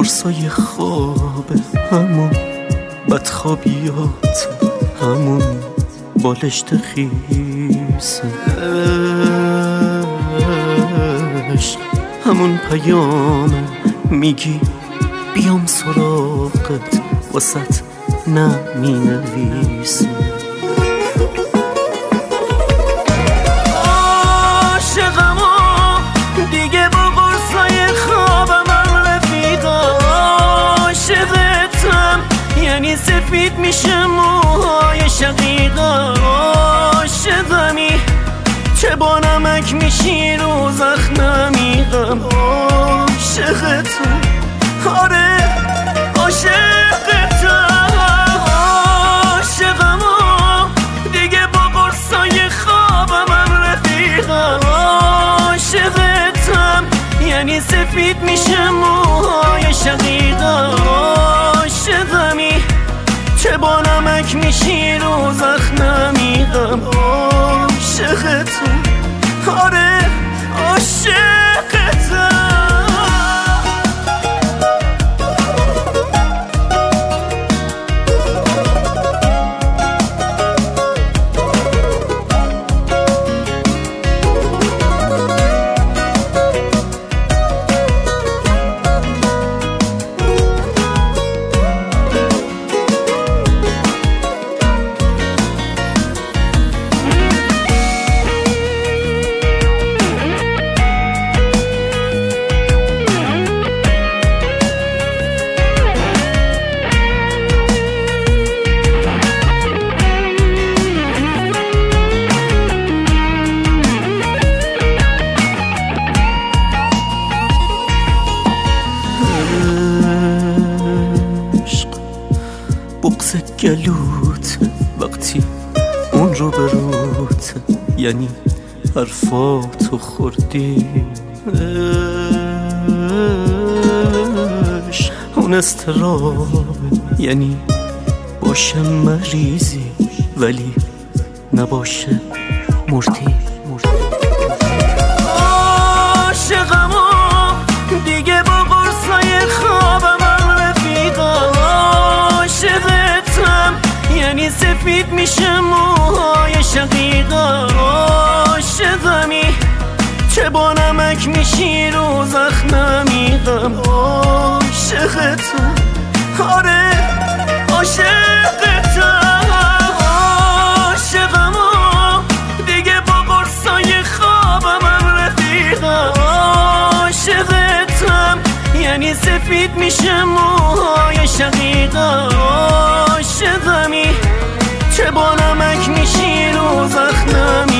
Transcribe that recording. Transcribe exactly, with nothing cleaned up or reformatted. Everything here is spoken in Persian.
قرصای خواب، همون بدخوابیات، همون بالشت خیس عشق، همون پیام میگی بیام سراغت، واسط نه می نویسه. عاشقمو دیگه با قرصای خوابم هم رفیقم، عاشقتم یعنی سفید میشه موهای شقیقم، عاشقمی چه با نمک میشی رو زخممیقم، عاشقتم آره عاشقتم، عاشقمو دیگه با قرصای خوابم هم رفیقم، عاشقتم یعنی سفید میشه موهای شقیقم، عاشقمی چه با نمک میشی رو زخممیقم، عاشقتم آره عاشقتم. بغض گلوت وقتی اون رو بروت، یعنی حرفاتو خوردی عشق، اون استراب یعنی باشه مریضی ولی نباشه مردی. عاشقمو دیگه با قرصای خوابم هم رفیقم، عاشقتم یعنی سفید میشه موهای شقیقم، عاشقمی چه با نمک میشی رو زخممیقم، عاشقتم آره عاشقتم، عاشقمو دیگه با قرصای خوابم هم رفیقم، عاشقتم یعنی سفید میشه موهای شقیقم، عاشقمی چه با نمک میشی رو زخمم